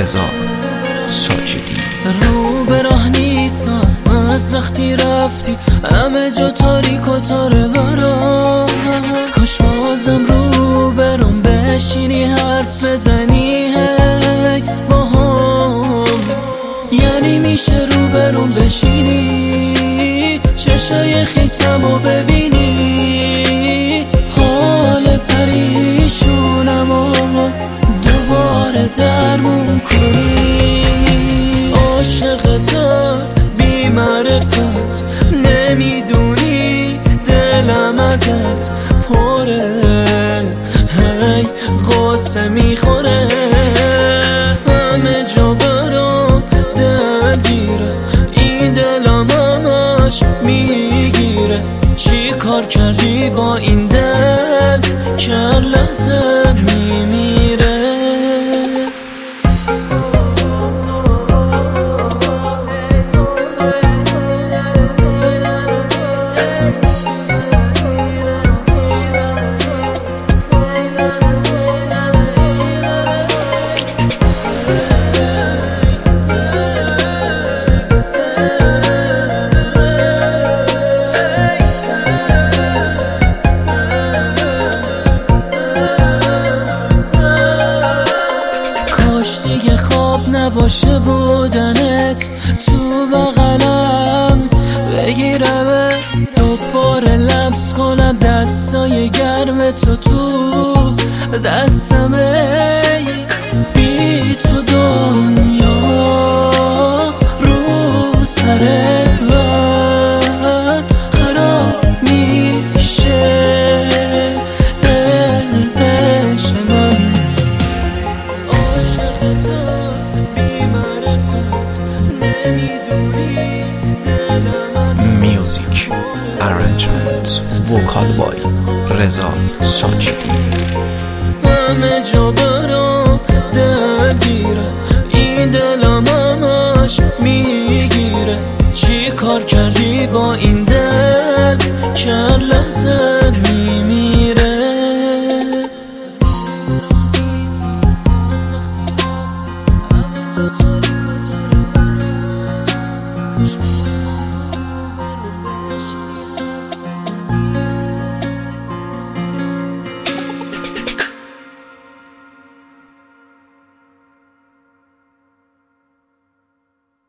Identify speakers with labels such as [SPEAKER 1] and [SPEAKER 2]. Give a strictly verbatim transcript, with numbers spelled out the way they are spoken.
[SPEAKER 1] رضا ساجدی.
[SPEAKER 2] رو به راه نیستم از وقتی رفتی، همه جا تاریک و تاره برام. کاش بازم رو برام بشینی حرف بزنی هی با هم. یعنی میشه رو برام بشینی چشای خیسم رو ببینی، حال پریشونم و دوباره درمون کنی. عاشقتم بی معرفت، نمیدونی دلم ازت پره، هی غصه میخوره، همه جا برام درگیره، این دلم همش میگیره. چی کار کردی با این دل که هر لحظه میمیره؟ دیگه خواب نباشه بودنت تو بغلم، بگیرم دوباره لمس کنم دستای گرم تو تو دستم. بی تو دنیا رو سر من خراب میشه.
[SPEAKER 1] میوزیک ارنجمنت وکال بای رضا ساجدی.
[SPEAKER 2] همه جا